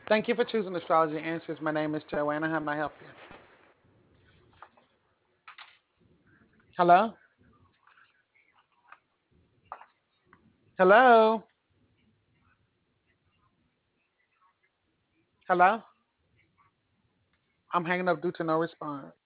Thank you for choosing Astrology Answers. My name is Joanna. How may I help you? Hello? Hello? Hello? I'm hanging up due to no response.